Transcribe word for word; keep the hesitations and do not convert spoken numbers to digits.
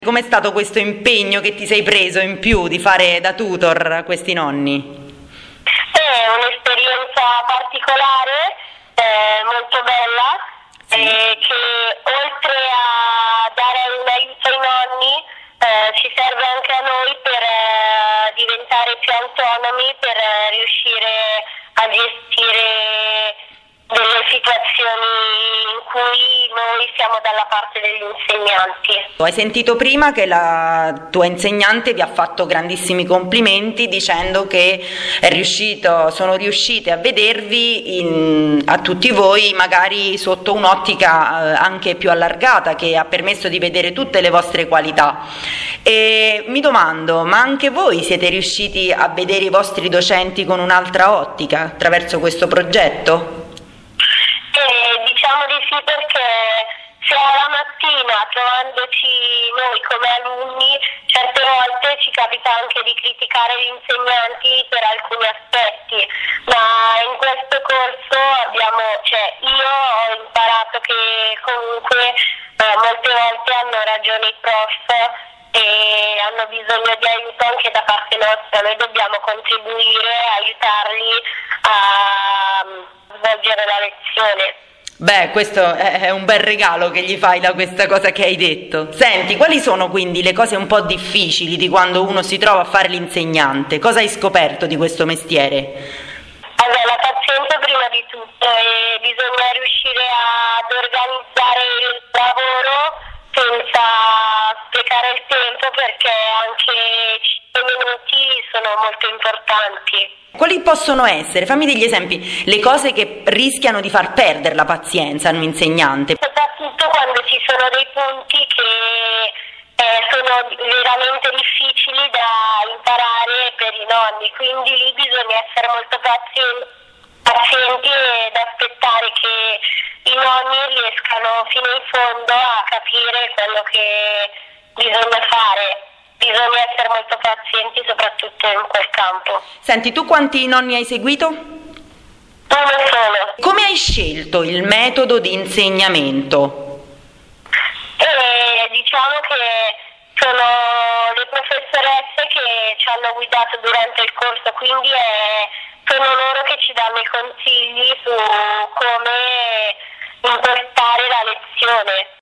Com'è stato questo impegno che ti sei preso in più di fare da tutor a questi nonni? È un'esperienza particolare, eh, molto bella, sì. eh, che oltre a dare un aiuto ai nonni eh, ci serve anche a noi per eh, diventare più autonomi, per eh, riuscire a gestire delle situazioni in cui noi siamo dalla parte degli insegnanti. Hai sentito prima che la tua insegnante vi ha fatto grandissimi complimenti dicendo che è riuscito, sono riuscite a vedervi in, a tutti voi magari sotto un'ottica eh, anche più allargata, che ha permesso di vedere tutte le vostre qualità. E mi domando, ma anche voi siete riusciti a vedere i vostri docenti con un'altra ottica attraverso questo progetto? Eh, diciamo di sì, perché se alla mattina trovandoci noi come alunni certe volte ci capita anche di criticare gli insegnanti per alcuni aspetti, ma in questo corso abbiamo, cioè io ho imparato che comunque eh, molte volte hanno ragione i prof e hanno bisogno di aiuto anche da parte nostra. Noi dobbiamo contribuire, aiutarli a svolgere la lezione. Beh, questo è un bel regalo che gli fai da questa cosa che hai detto. Senti, quali sono quindi le cose un po' difficili di quando uno si trova a fare l'insegnante? Cosa hai scoperto di questo mestiere? Allora, la pazienza prima di tutto, e bisogna riuscire ad organizzare il lavoro senza sprecare il tempo, perché anche cinque minuti sono molto importanti. Quali possono essere, fammi degli esempi, le cose che rischiano di far perdere la pazienza a un insegnante? Soprattutto quando ci sono dei punti che eh, sono veramente difficili da imparare per i nonni, quindi lì bisogna essere molto pazienti, pazienti ed aspettare che i nonni riescano fino in fondo a capire quello che bisogna fare. Bisogna essere molto pazienti soprattutto in quel campo. Senti, tu quanti nonni hai seguito? Uno solo. Come hai scelto il metodo di insegnamento? E diciamo che sono le professoresse che ci hanno guidato durante il corso, quindi è, sono loro che ci danno i consigli su come impostare la lezione.